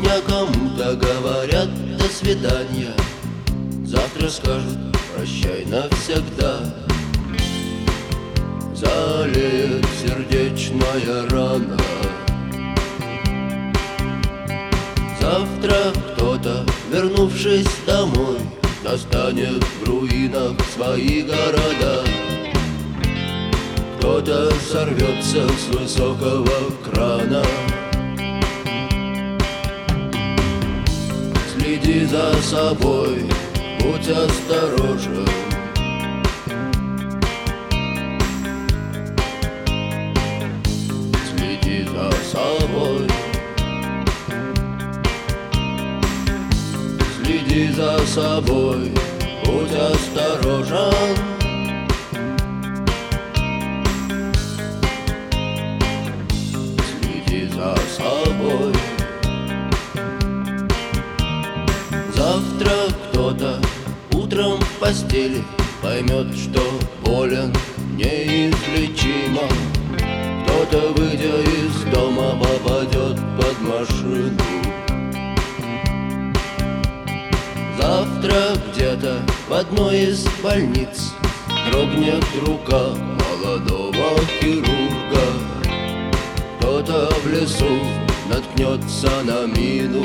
Сегодня кому-то говорят до свидания, завтра скажут прощай навсегда. Залеет сердечная рана. Завтра кто-то, вернувшись домой, достанет в руинах свои города. Кто-то сорвется с высокого крана. Следи за собой, будь осторожен. Следи за собой. Следи за собой, будь осторожен. Следи за собой. Завтра кто-то утром в постели поймет, что болен неизлечимо. Кто-то, выйдя из дома, попадет под машину. Завтра где-то в одной из больниц дрогнет рука молодого хирурга. Кто-то в лесу наткнется на мину.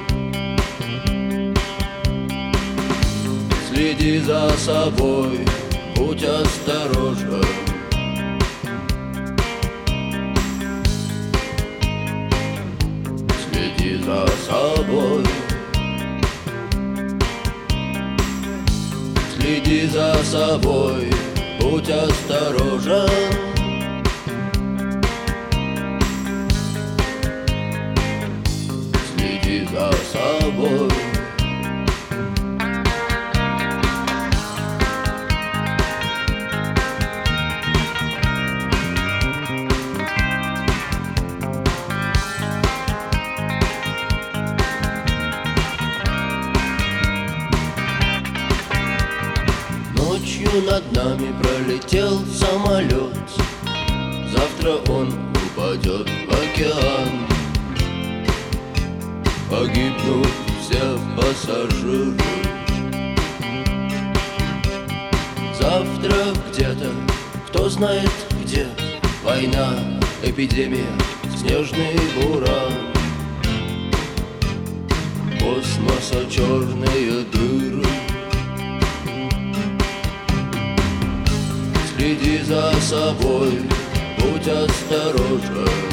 Следи за собой, будь осторожен. Следи за собой. Следи за собой, будь осторожен. Следи за собой. Ночью над нами пролетел самолет. Завтра он упадет в океан. Погибнут все пассажиры. Завтра где-то, кто знает где, война, эпидемия, снежный буран. Космоса черные дыры. Следи за собой, будь осторожен.